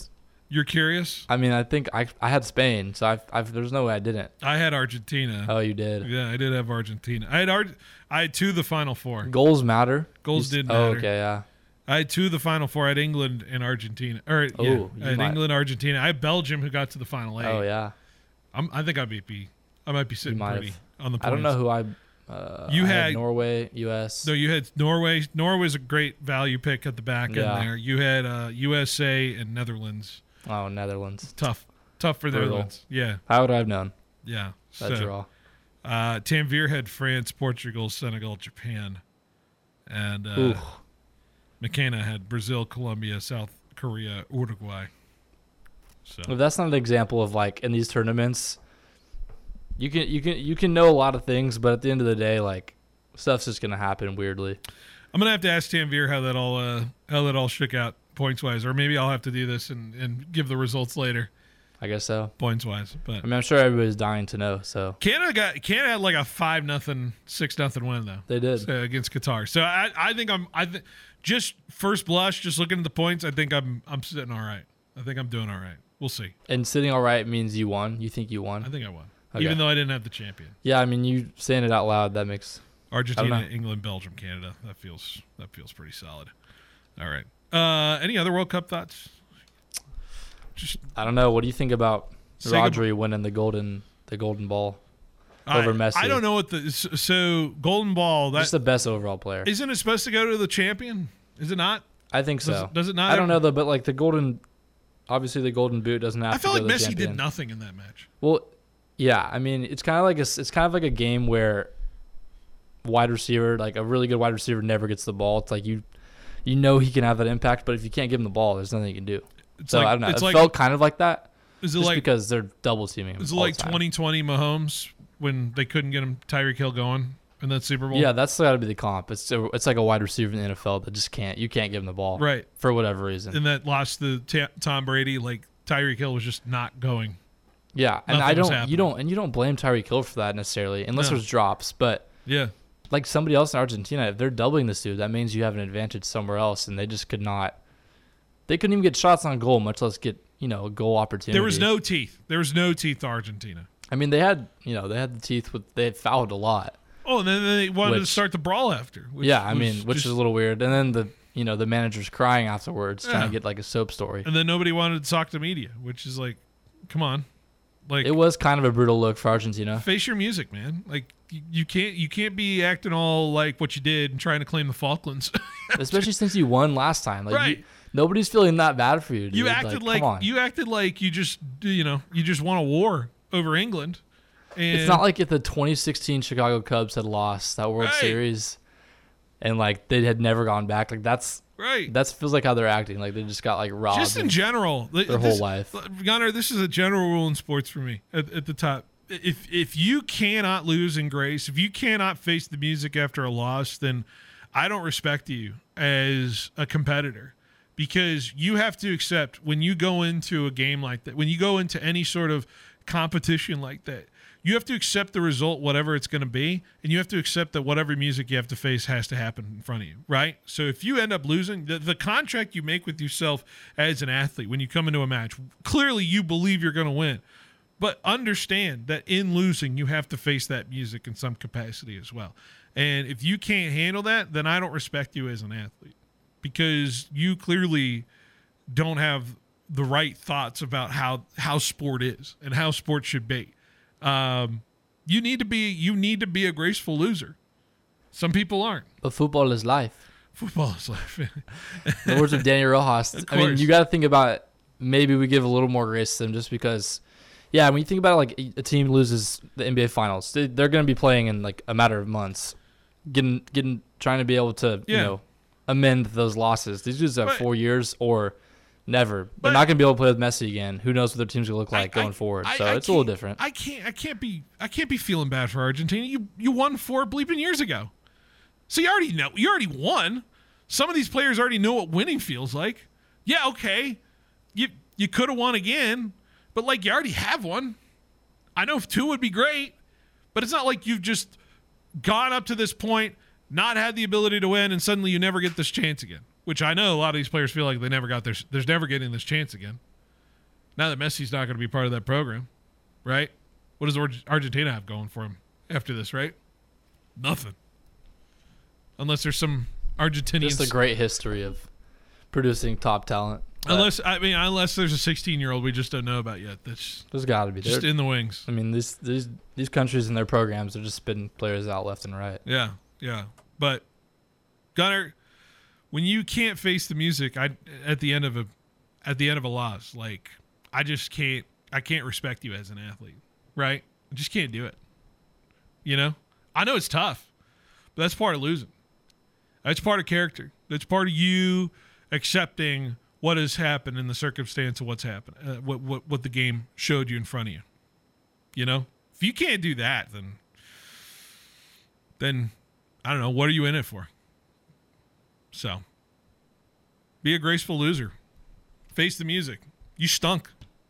You're curious? I mean, I think I I had Spain, so I've, I've there's no way I didn't. I had Argentina. Oh, you did. Yeah, I did have Argentina. I had Ar- I had two of the Final Four. Goals matter. Goals You s- did matter. Oh, okay, yeah. I had two of the Final Four. I had England and Argentina. Or yeah, Oh, you I had might- England, Argentina. I had Belgium, who got to the final eight. Oh, yeah. I'm, I think I might be. I might be sitting might pretty have. on the points. I don't know who I. Uh, You I had- Norway, U S. No, you had Norway. Norway's a great value pick at the back end Yeah. there. You had uh, U S A and Netherlands. Oh, Netherlands. Tough, tough for the Brutal. Netherlands. Yeah, How would I have known yeah. that So, draw? Uh, Tanvir had France, Portugal, Senegal, Japan, and uh, Ooh. McKenna had Brazil, Colombia, South Korea, Uruguay. So If that's not an example of like in these tournaments, you can you can you can know a lot of things, but at the end of the day, like stuff's just gonna happen weirdly. I'm gonna have to ask Tanvir how that all uh, how that all shook out points wise, or maybe I'll have to do this and, and give the results later I guess so. points wise. But I mean, I'm sure everybody's dying to know. So Canada got Canada had like a five nothing, six nothing win though. they did. So, against Qatar. So I, I think I'm I th- just first blush, just looking at the points, I think I'm I'm sitting all right. I think I'm doing all right. We'll see. And sitting all right means you won. You think you I won? think I won, Okay. even though I didn't have the champion. Yeah, I mean, you saying it out loud that makes. Argentina, know. England, Belgium, Canada. That feels that feels pretty solid. All right. Uh, any other World Cup thoughts? Just I don't know. What do you think about Say Rodri winning the golden the golden ball? Over I, Messi. I don't know what the so- so Golden Ball that Just the best overall player. isn't it supposed to go to the champion? Is it not? I think Does, so. it- does it not? I don't know though, but like the golden, obviously the golden boot doesn't have I to felt go like to the Messi champion. did nothing in that match. Well, yeah, I mean, it's kind of like a, it's kind of like a game where wide receiver, like a really good wide receiver, never gets the ball. It's like you, you know, he can have that impact, but if you can't give him the ball, there's nothing you can do. It's so like I don't know. it's It like felt kind of like that, is it just like because they're double teaming him. is it all like the time. twenty twenty Mahomes when they couldn't get him Tyreek Hill going in that Super Bowl? Yeah, that's got to be the comp. It's a, it's like a wide receiver in the N F L that just can't. You can't give him the ball, Right. For whatever reason. And that lost to Ta- Tom Brady. Like Tyreek Hill was just not going. Yeah, and Nothing I was don't. happening. You don't, and you don't blame Tyreek Hill for that necessarily, unless No. there's drops. But Yeah. like somebody else in Argentina, if they're doubling this dude, that means you have an advantage somewhere else, and they just could not. They couldn't even get shots on goal, much less get you know a goal opportunity. There was no teeth. There was no teeth to Argentina. I mean, they had you know they had the teeth with they had fouled a lot. Oh, and then they wanted to Which- start the brawl after. Which yeah, I was mean, which just- is a little weird. And then the you know the manager's crying afterwards, trying Yeah. to get like a soap story. And then nobody wanted to talk to media, which is like, come on, like It was kind of a brutal look for Argentina. face your music, man. Like you, you can't you can't be acting all like what you did and trying to claim the Falklands. Especially since you won last time. Like, Right. You, nobody's feeling that bad for you. Dude. you acted like, come on. you acted like you just you know you just won a war over England. And It's not like if the twenty sixteen Chicago Cubs had lost that World Right. Series, and like they had never gone back. Like that's right. that feels like how they're acting. Like they just got like robbed. Just in and- general, th- their this- whole life. Gunnar, this is a general rule in sports for me at, at the top. If if you cannot lose in grace, if you cannot face the music after a loss, then I don't respect you as a competitor, because you have to accept when you go into a game like that, when you go into any sort of competition like that, you have to accept the result, whatever it's going to be, and you have to accept that whatever music you have to face has to happen in front of you, right? So if you end up losing, the, the contract you make with yourself as an athlete when you come into a match, clearly you believe you're going to win. But understand that in losing, you have to face that music in some capacity as well. And if you can't handle that, then I don't respect you as an athlete, because you clearly don't have the right thoughts about how, how sport is and how sport should be. Um, you need to be you need to be a graceful loser. Some people aren't. But football is life. Football is life. The words of Danny Rojas. Of I mean, course. you got to think about maybe we give a little more grace to them just because. Yeah, when you think about it, like a team loses the N B A Finals, they, they're going to be playing in like a matter of months, getting getting trying to be able to Yeah. you know amend those losses. These dudes have But- four years or never. But- They're not going to be able to play with Messi again. Who knows what their team's going to look like I- going I- forward? I- So I it's a little can't- different. I can't I can't be I can't be feeling bad for Argentina. You you won four bleeping years ago. So you already know you already won. Some of these players already know what winning feels like. Yeah, okay. You you could have won again, but like you already have one. I know if two would be great, but it's not like you've just gone up to this point, not had the ability to win, and suddenly you never get this chance again. Which I know a lot of these players feel like they never got their there's never getting this chance again. Now that Messi's not going to be part of that program, right? What does Ar- Argentina have going for him after this, right? Nothing. Unless there's some Argentinians. Just a great history of producing top talent. Unless I mean, unless there's a sixteen-year-old we just don't know about yet. That's There's got to be. just They're- in the wings. I mean, these these these countries and their programs are just spitting players out left and right. Yeah, yeah. But Gunnar, when you can't face the music, I at the end of a at the end of a loss, like I just can't. I can't respect you as an athlete, right? I just can't do it. You know, I know it's tough, but that's part of losing. That's part of character. That's part of you accepting what has happened in the circumstance of what's happened, uh, what what what the game showed you in front of you. You know, if you can't do that, then then I don't know, what are you in it for? So, be a graceful loser. Face the music. You stunk.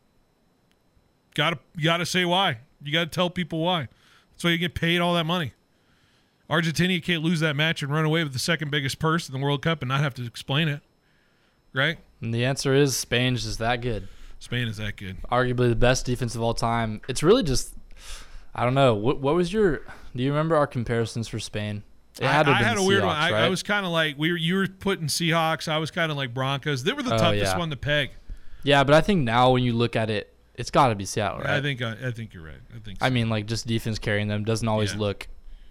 Gotta you gotta say why. You gotta tell people why. That's why you get paid all that money. Argentina can't lose that match and run away with the second biggest purse in the World Cup and not have to explain it. Right? And the answer is Spain's just that good. Spain is that good. Arguably the best defense of all time. It's really just, I don't know. What what was your? Do you remember our comparisons for Spain? It I, had to have I been had a weird Seahawks, one. I, right? I was kind of like we were. You were putting Seahawks. I was kind of like Broncos. They were the Oh, toughest yeah. one to peg. Yeah, but I think now when you look at it, it's got to be Seattle, right? I think. I, I think you're right. I think. So. I mean, like just defense carrying them doesn't always Yeah. look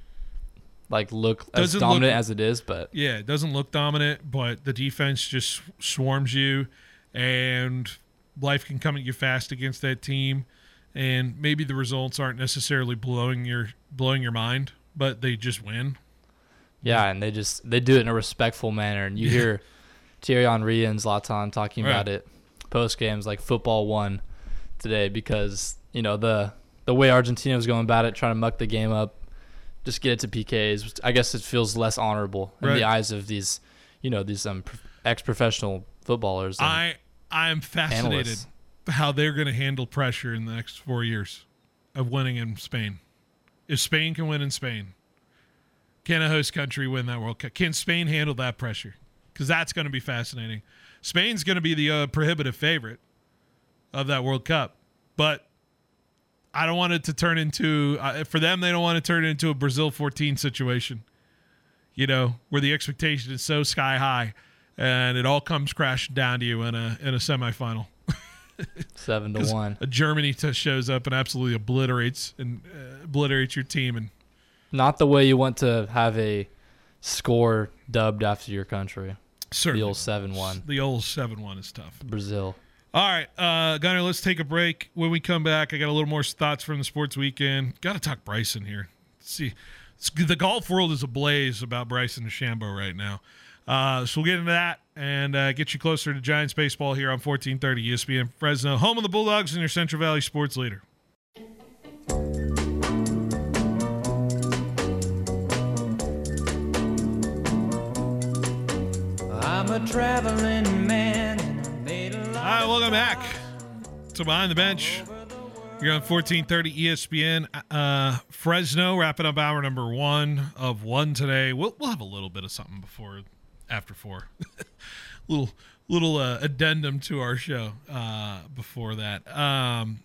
like look as Doesn't dominant look- as it is, but Yeah, it doesn't look dominant, but the defense just swarms you, and life can come at you fast against that team. And maybe the results aren't necessarily blowing your blowing your mind, but they just win. yeah, and they just they do it in a respectful manner. And you hear Thierry Henry and Zlatan talking Right. about it post games, like football won today because you know the the way Argentina was going about it, trying to muck the game up, just get it to P Ks. I guess it feels less honorable in Right. the eyes of these, you know, these um pro- ex-professional footballers. and I I am fascinated analysts. how they're going to handle pressure in the next four years of winning in Spain. If Spain can win in Spain, can a host country win that World Cup? Can Spain handle that pressure? Because that's going to be fascinating. Spain's going to be the uh, prohibitive favorite of that World Cup, but I don't want it to turn into uh, for them. They don't want to turn it into a Brazil fourteen situation, you know, where the expectation is so sky high and it all comes crashing down to you in a in a semifinal. seven to 'Cause one. a Germany t- shows up and absolutely obliterates and uh, obliterates your team, and Not the way you want to have a score dubbed after your country. certainly The old seven one. the old seven one is tough. Brazil. All right, uh, Gunnar, let's take a break. When we come back, I got a little more thoughts from the sports weekend. Got to talk Bryson here. Let's see, it's, the golf world is ablaze about Bryson DeChambeau right now. Uh, so we'll get into that and uh, get you closer to Giants baseball here on fourteen thirty E S P N Fresno, home of the Bulldogs and your Central Valley sports leader. I'm a traveling man. Made a lot All right, welcome back to Behind the Bench. You're on fourteen thirty E S P N uh, Fresno, wrapping up hour number one of one today. We'll we'll have a little bit of something before, after four, little little uh, addendum to our show uh, before that. Um,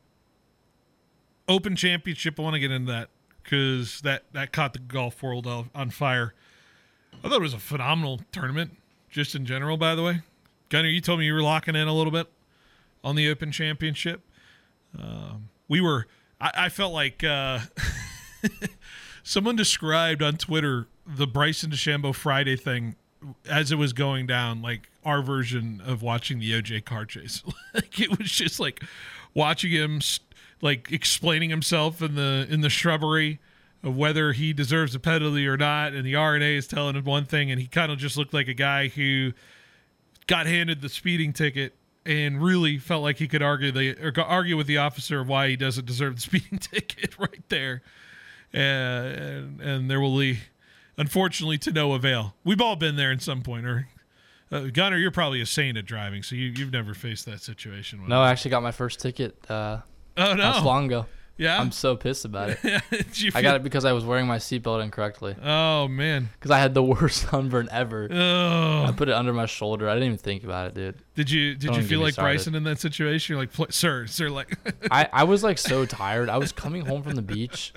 Open Championship. I want to get into that because that that caught the golf world on fire. I thought it was a phenomenal tournament, just in general. By the way, Gunnar, you told me you were locking in a little bit on the Open Championship. Um, we were, I, I felt like uh, someone described on Twitter the Bryson DeChambeau Friday thing as it was going down, like our version of watching the O J car chase. Like it was just like watching him, like explaining himself in the in the shrubbery of whether he deserves a penalty or not, and the R N A is telling him one thing, and he kind of just looked like a guy who got handed the speeding ticket and really felt like he could argue the or argue with the officer of why he doesn't deserve the speeding ticket right there. Uh, and, and there will be, unfortunately, to no avail. We've all been there at some point. Or uh, Gunnar, you're probably a saint at driving, so you, you've never faced that situation. With No, I actually got my first ticket uh, oh, no. not so long ago. Yeah. I'm so pissed about it. Did you I feel- got it because I was wearing my seatbelt incorrectly. Oh man. Because I had the worst sunburn ever. Oh. I put it under my shoulder. I didn't even think about it, dude. Did you did Don't you get feel me like started. Bryson in that situation? You're like, "Pl- sir, sir, like. I, I was like so tired. I was coming home from the beach,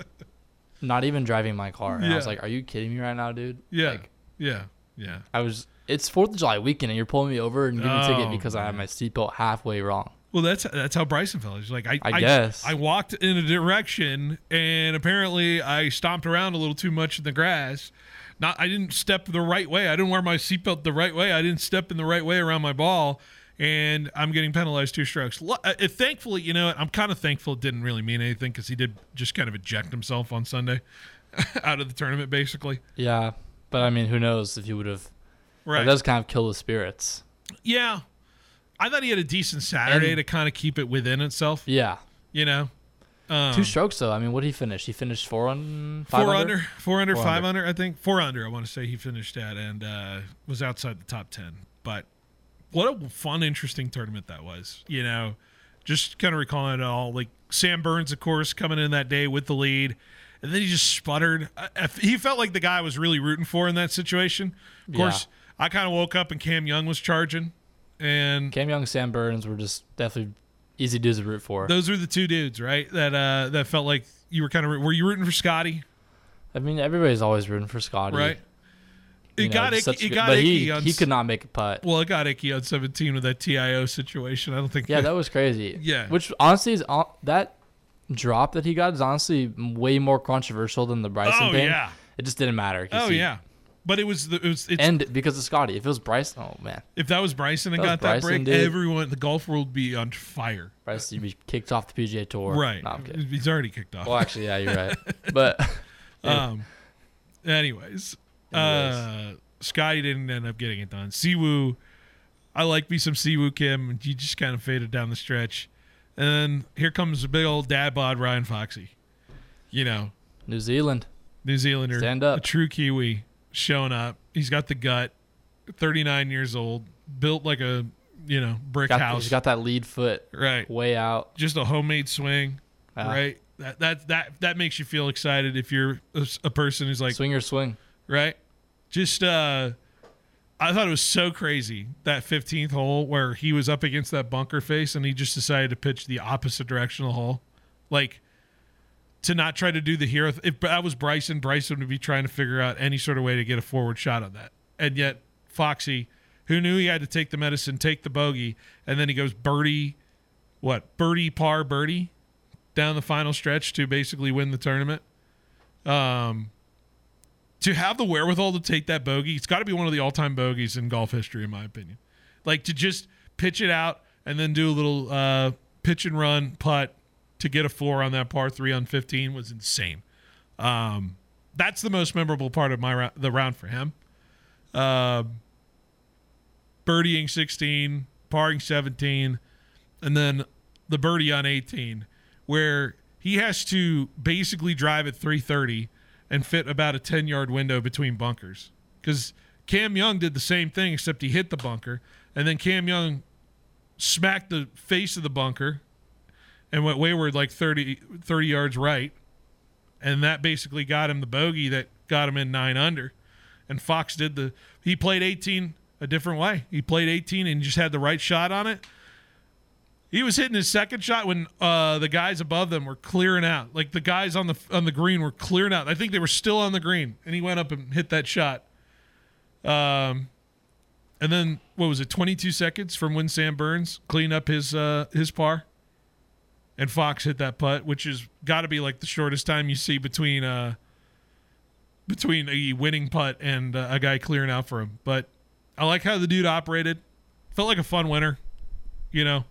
not even driving my car. And I was Yeah. like, are you kidding me right now, dude? Yeah. Like, yeah. Yeah. I was. It's fourth of July weekend, and you're pulling me over and giving me a Oh, ticket because I had my seatbelt halfway wrong. Well, that's that's how Bryson felt. He's like, I, I guess. I walked in a direction, and apparently I stomped around a little too much in the grass. Not, I didn't step the right way. I didn't wear my seatbelt the right way. I didn't step in the right way around my ball, and I'm getting penalized two strokes. Lo- uh, Thankfully, you know what? I'm kind of thankful it didn't really mean anything because he did just kind of eject himself on Sunday out of the tournament, basically. Yeah, but I mean, who knows if you would have. Right. It does kind of kill the spirits. Yeah. I thought he had a decent Saturday And- to kind of keep it within itself. Yeah. You know? Um, Two strokes, though. I mean, what did he finish? He finished four on five Four under? under, four under, Four five under. under. I think four under. I want to say he finished at and uh, was outside the top ten. But what a fun, interesting tournament that was. You know, just kind of recalling it all. Like Sam Burns, of course, coming in that day with the lead, and then he just sputtered. I, I, he felt like the guy I was really rooting for in that situation. Of course, I kind of woke up and Cam Young was charging, and Cam Young, Sam Burns were just definitely easy dudes to root for. those were the two dudes, right? That uh, that felt like you were kind of. Were you rooting for Scotty? I mean, everybody's always rooting for Scotty. Right. You It know, got just icky. such a It good- got but icky he, on. he s- could not make a putt. Well, it got icky on seventeen with that T I O situation. I don't think. Yeah, that was crazy. Yeah. Which honestly is uh, that drop that he got is honestly way more controversial than the Bryson Oh thing. yeah. It just didn't matter. 'cause Oh he- yeah. But it was the it was it's, And because of Scotty, if it was Bryson, oh man, if that was Bryson and That was got that Bryson, break, dude. everyone the golf world would be on fire. Bryson you'd be kicked off the P G A Tour. Right. No, I'm kidding. He's already kicked off. Well, actually, yeah, you're right. But um. Anyways, uh, Scotty didn't end up getting it done. Siwoo, I like me some Siwoo Kim. He just kind of faded down the stretch, and then here comes a big old dad bod Ryan Foxy. You know, New Zealand, New Zealander, Stand up. a true Kiwi, showing up. He's got the gut. thirty-nine years old, built like a you know brick got, house. he's got that lead foot right, way out. just a homemade swing. Yeah. Right, that that that that makes you feel excited if you're a, a person who's like Swing or swing. right. Just uh, I thought it was so crazy that fifteenth hole where he was up against that bunker face and he just decided to pitch the opposite direction of the hole, like. To not try to do the hero. If that was Bryson, Bryson would be trying to figure out any sort of way to get a forward shot on that. And yet, Foxy, who knew he had to take the medicine, take the bogey, and then he goes birdie, what, birdie, par, birdie, down the final stretch to basically win the tournament. Um, to have the wherewithal to take that bogey, it's got to be one of the all-time bogeys in golf history, in my opinion. Like, to just pitch it out and then do a little uh, pitch and run putt, to get a four on that par three on fifteen was insane. Um, that's the most memorable part of my ra- the round for him. Uh, birdieing sixteen, parring seventeen, and then the birdie on eighteen, where he has to basically drive at three thirty and fit about a ten-yard window between bunkers. Because Cam Young did the same thing, except he hit the bunker, and then Cam Young smacked the face of the bunker and went wayward like thirty, thirty yards right. And that basically got him the bogey that got him in nine under. And Fox did the – he played eighteen a different way. He played eighteen and just had the right shot on it. He was hitting his second shot when uh, the guys above them were clearing out. Like the guys on the on the green were clearing out. I think they were still on the green. And he went up and hit that shot. Um, and then, what was it, twenty-two seconds from when Sam Burns cleaned up his uh, his par? And Fox hit that putt, which has got to be like the shortest time you see between uh, between a winning putt and uh, a guy clearing out for him. But I like how the dude operated. Felt like a fun winner, you know.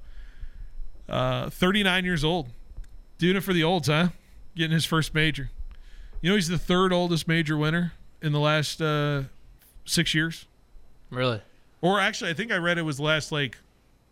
Uh, thirty-nine years old, doing it for the olds, huh? Getting his first major. You know, he's the third oldest major winner in the last uh, six years. Really? Or actually, I think I read it was last like.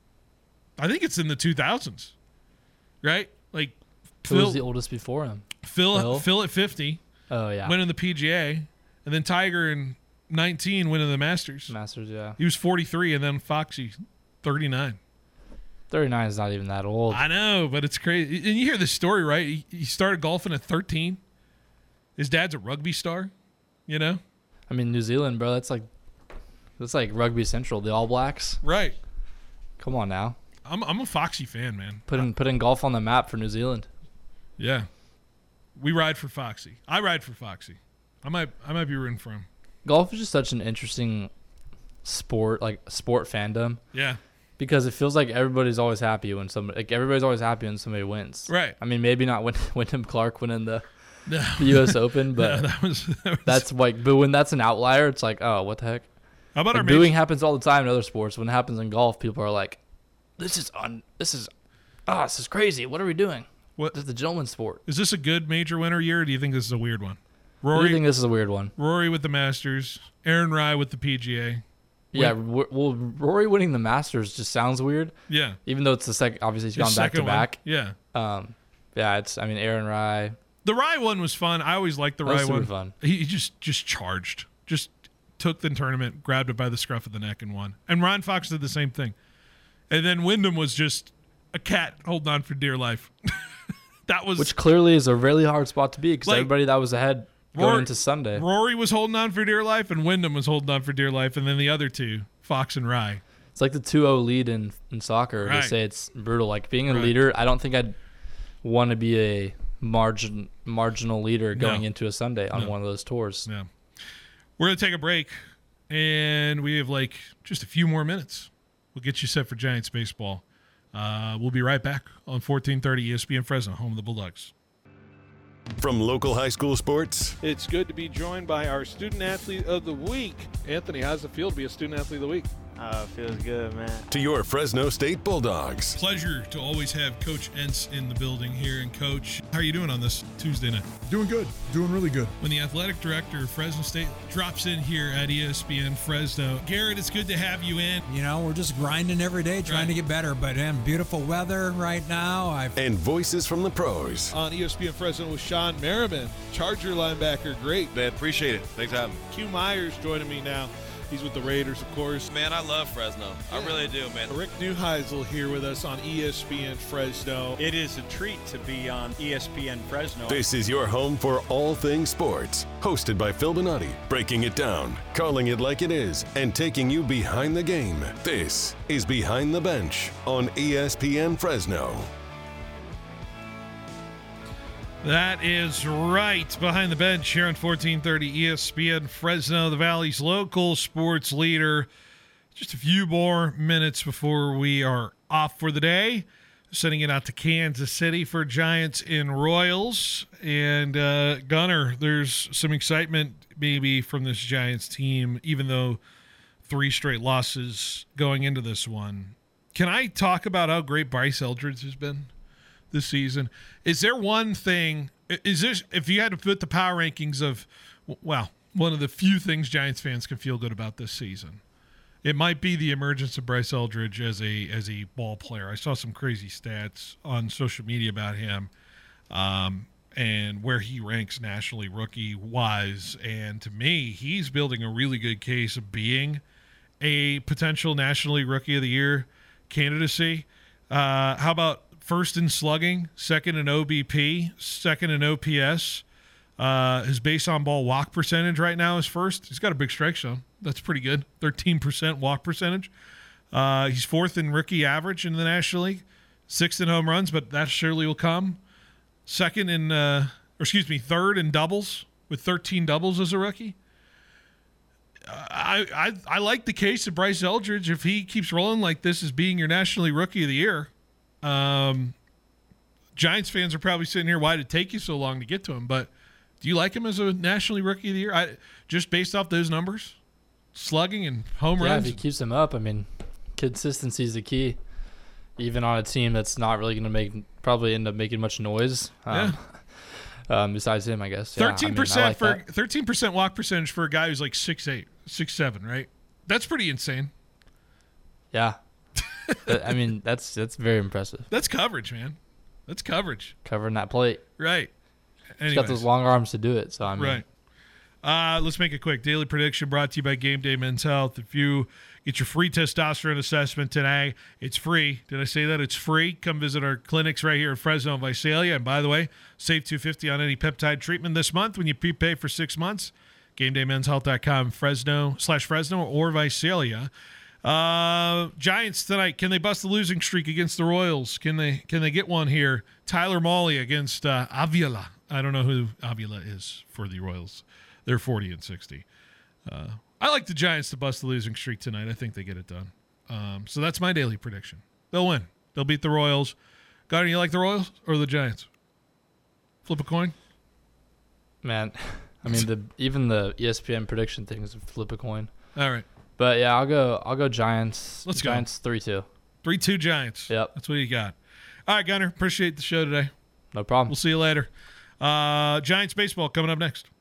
I think it's in the two thousands. Right? Like Who Phil, was the oldest before him? Phil, Phil? Phil at fifty, Oh, yeah. winning the P G A, and then Tiger in nineteen winning the Masters. Masters, yeah. He was forty-three, and then Foxy, thirty-nine. thirty-nine is not even that old. I know, but it's crazy. And you hear this story, right? He, he started golfing at thirteen. His dad's a rugby star, you know? I mean, New Zealand, bro, that's like that's like Rugby Central, the All Blacks. Right. Come on now. I'm I'm a Foxy fan, man. Putting putting golf on the map for New Zealand. Yeah. We ride for Foxy. I ride for Foxy. I might I might be rooting for him. Golf is just such an interesting sport, like sport fandom. Yeah. Because it feels like everybody's always happy when somebody, like everybody's always happy when somebody wins. Right. I mean, maybe not when Wyndham Clark winning the, No. the U S Open, but No, that was, that was, that's like, but when that's an outlier, it's like, oh, what the heck? How about Like our booing major, happens all the time in other sports. When it happens in golf, people are like, this is un, this is, ah, oh, this is crazy. What are we doing? What This is the gentleman's sport. is this a good major winner year, or do you think this is a weird one? What do Rory you think this is a weird one? Rory with the Masters, Aaron Rye with the P G A. Yeah, w- well, Rory winning the Masters just sounds weird, Yeah. even though it's the second. Obviously, he's His gone back to second one. back. Yeah. Um, yeah, it's. I mean, Aaron Rye. The Rye one was fun. I always liked the That was Rye super one. fun. He, he just just charged. Just took the tournament, grabbed it by the scruff of the neck and won. And Ryan Fox did the same thing. And then Wyndham was just a cat holding on for dear life. That was Which clearly is a really hard spot to be because Like, everybody that was ahead going Rory- into Sunday. Rory was holding on for dear life and Wyndham was holding on for dear life, and then the other two, Fox and Rye. It's like the two oh lead in, in soccer. Right. They say it's brutal. Like being a Right. leader, I don't think I'd want to be a margin marginal leader going No. into a Sunday on No. one of those tours. Yeah. We're going to take a break, and we have like just a few more minutes. We'll get you set for Giants baseball. Uh, we'll be right back on fourteen thirty E S P N Fresno, home of the Bulldogs. From local high school sports It's good to be joined by our student athlete of the week. Anthony, how's it feel to be a student athlete of the week? Uh, feels good, man. to your Fresno State Bulldogs. Pleasure to always have Coach Entz in the building here. And Coach, how are you doing on this Tuesday night? Doing good. Doing really good. When the athletic director of Fresno State drops in here at E S P N Fresno, Garrett, it's good to have you in. You know, we're just grinding every day, trying Right. to get better. But um, beautiful weather right now. I've And voices from the pros. On E S P N Fresno with Sean Merriman, Charger linebacker, great. Man, appreciate it. Thanks for having me. Q Myers joining me now. He's with the Raiders, of course. Man, I love Fresno. I really do, man. Rick Neuheisel here with us on E S P N Fresno. It is a treat to be on E S P N Fresno. This is your home for all things sports. Hosted by Phil Bonatti, breaking it down, calling it like it is, and taking you behind the game. This is Behind the Bench on E S P N Fresno. That is right. Behind the bench here on fourteen thirty E S P N Fresno, the Valley's local sports leader. Just a few more minutes before we are off for the day. Sending it out to Kansas City for Giants in Royals. And uh, Gunner, there's some excitement maybe from this Giants team, even though three straight losses going into this one. Can I talk about how great Bryce Eldridge has been this season? Is there one thing, is this, if you had to put the power rankings of, well, one of the few things Giants fans can feel good about this season, it might be the emergence of Bryce Eldridge as a as a ball player. I saw some crazy stats on social media about him um, and where he ranks nationally rookie-wise. And to me, he's building a really good case of being a potential National League Rookie of the Year candidacy. Uh, how about first in slugging, second in O B P, second in O P S. Uh, his base on ball walk percentage right now is first. He's got a big strike zone. That's pretty good. thirteen percent walk percentage. Uh, he's fourth in rookie average in the National League, sixth in home runs, but that surely will come. Second in, uh, or excuse me, third in doubles with thirteen doubles as a rookie. I, I I like the case of Bryce Eldridge if he keeps rolling like this as being your National League Rookie of the Year. Um, Giants fans are probably sitting here, why did it take you so long to get to him? But do you like him as a National League Rookie of the Year? I, just based off those numbers, slugging and home Yeah, runs. if he keeps them up, I mean, consistency is the key. Even on a team that's not really going to make, probably end up making much noise. Um, yeah. Um, besides him, I guess. Thirteen yeah, percent I mean, I like for thirteen percent walk percentage for a guy who's like six eight, six seven, right? That's pretty insane. Yeah. I mean, that's that's very impressive. That's coverage, man. That's coverage. Covering that plate. Right. He's got those long arms to do it. So I mean, right. Uh, let's make it quick. Daily prediction brought to you by Game Day Men's Health. If you get your free testosterone assessment today, it's free. Did I say that? It's free. Come visit our clinics right here in Fresno and Visalia. And by the way, save two hundred fifty dollars on any peptide treatment this month when you prepay for six months. game day men's health dot com, Fresno slash Fresno or Visalia. Uh, Giants tonight. Can they bust the losing streak against the Royals? Can they Can they get one here? Tyler Mahle against uh, Avila. I don't know who Avila is for the Royals. They're forty and sixty. Uh, I like the Giants to bust the losing streak tonight. I think they get it done. Um, so that's my daily prediction. They'll win. They'll beat the Royals. Gunner, you like the Royals or the Giants? Flip a coin. Man, I mean, the even the E S P N prediction thing is a flip a coin. All right. But yeah, I'll go. I'll go Giants. Let's go. Giants three two. Three two Giants. Yep. That's what you got. All right, Gunner. Appreciate the show today. No problem. We'll see you later. Uh, Giants baseball coming up next.